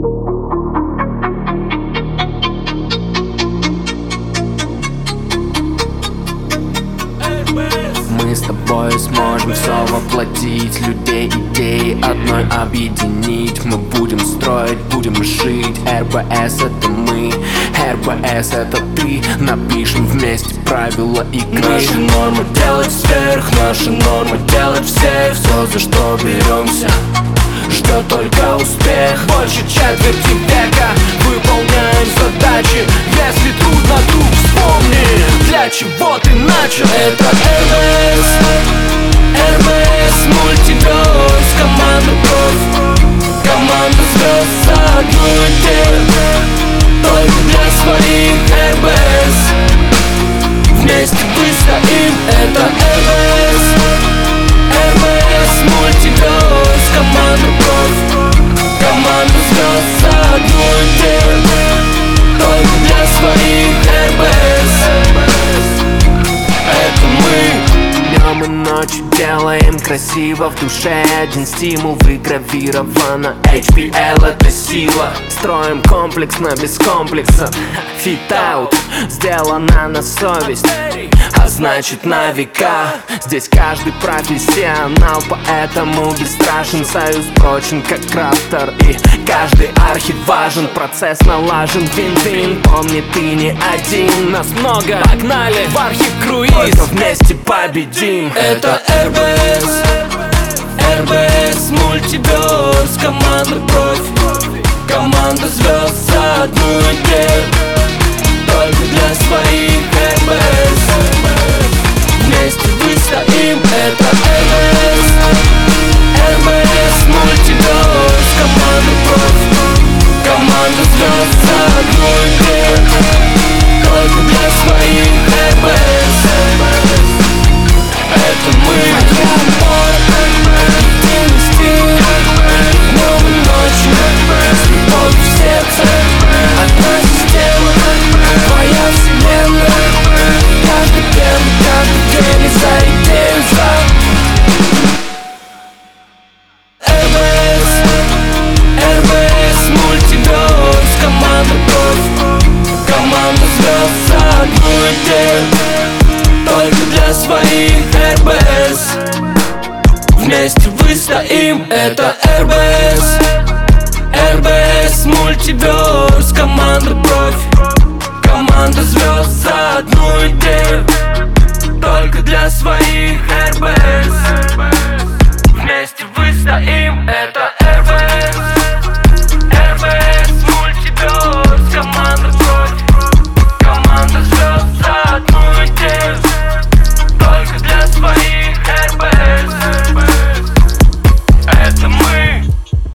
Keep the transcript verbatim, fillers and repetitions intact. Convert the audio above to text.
Мы с тобой сможем все воплотить, людей, идеи одной объединить. Мы будем строить, будем жить. эр бэ эс это мы, эр бэ эс это ты. Напишем вместе правила игры. Наша норма делать вверх, наша норма делать всех. Все, за что беремся, ждет только успех. Больше четверти века выполняем задачи. Если трудно, друг, вспомни, для чего ты начал. Это эр бэ эс, эр бэ эс Мультиверс. Команда профи, команда звезд за одну идею, только для своих. эр бэ эс, вместе выстоим. Это эр бэ эс, эр бэ эс Мультиверс. Команда профи, команда звезд за одну идею, только для своих. эр бэ эс, это мы. Днем и ночью делаем красиво, в душе один стимул выгравировано. эйч пи эл это сила. Строим комплексно, без комплекса. Фит-аут сделано на совесть, а значит на века. Здесь каждый профессионал, поэтому бесстрашен. Союз прочен, как крафтер, и каждый архив важен. Процесс налажен, вин-вин. Помни, ты не один, нас много. Погнали в архив-круиз, только вместе победим. Это эр бэ эс, эр бэ эс Мультиверс. Команда профи, команда звезд за одну идею, только для своих. эр бэ эс, вместе выстоим. Это эр бэ эс, эр бэ эс Мультиверс. Команда профи, команда звезд за одну идею, только для своих. эр бэ эс, это мы. Единый стиль, днем и ночью, с любовью в сердце. Одна система, твоя вселенная. Каждый первый, каждый день за идею, за эр бэ эс, эр бэ эс Мультиверс. Команда профи, команда звезд за одну идею, только для своих. эр бэ эс, вместе выстоим. Это эр бэ эс.